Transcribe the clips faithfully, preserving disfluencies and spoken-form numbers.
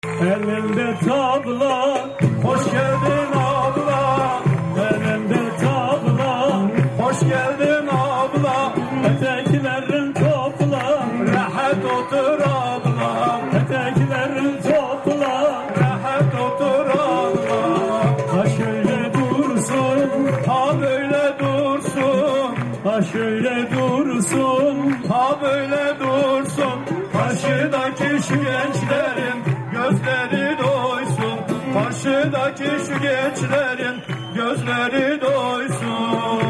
Elinde tabla, hoş geldin abla. Elinde tabla, hoş geldin abla. Eteklerin topla, rahat otur abla. Eteklerin topla, rahat otur abla. Ha şöyle dursun, ha böyle dursun. Ha şöyle dursun, ha böyle dursun. Karşıdaki şu gençlerin gözleri doysun. Karşıdaki şu gençlerin gözleri doysun.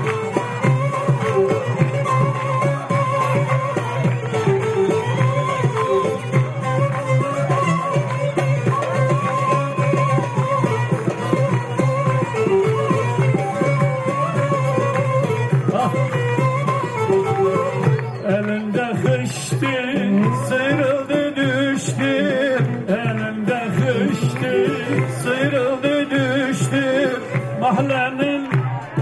Ah. Elinde hıştı, sıyrıldı düştü. Elinde hıştı, sıyrıldı düştü. Mahallenin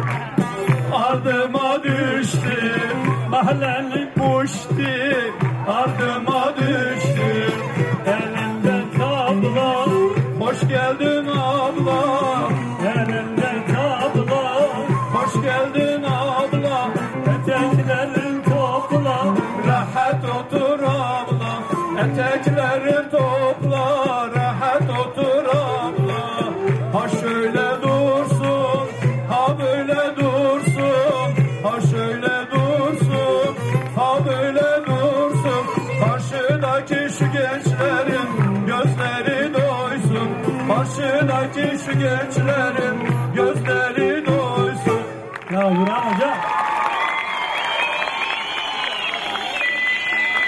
ardıma düştü. Mahallenin kuştu, ardıma düştü. Elinde tabla, hoş geldin abla. Elinde tabla, hoş geldin abla. Eteklerin topla, rahat otur abla. Eteklerin topla, rahat otur abla. Ha şöyle dursun, ha böyle dursun. Ha şöyle dursun, ha böyle dursun. Karşıdaki şu gençlerin gözleri doysun. Karşıdaki şu gençlerin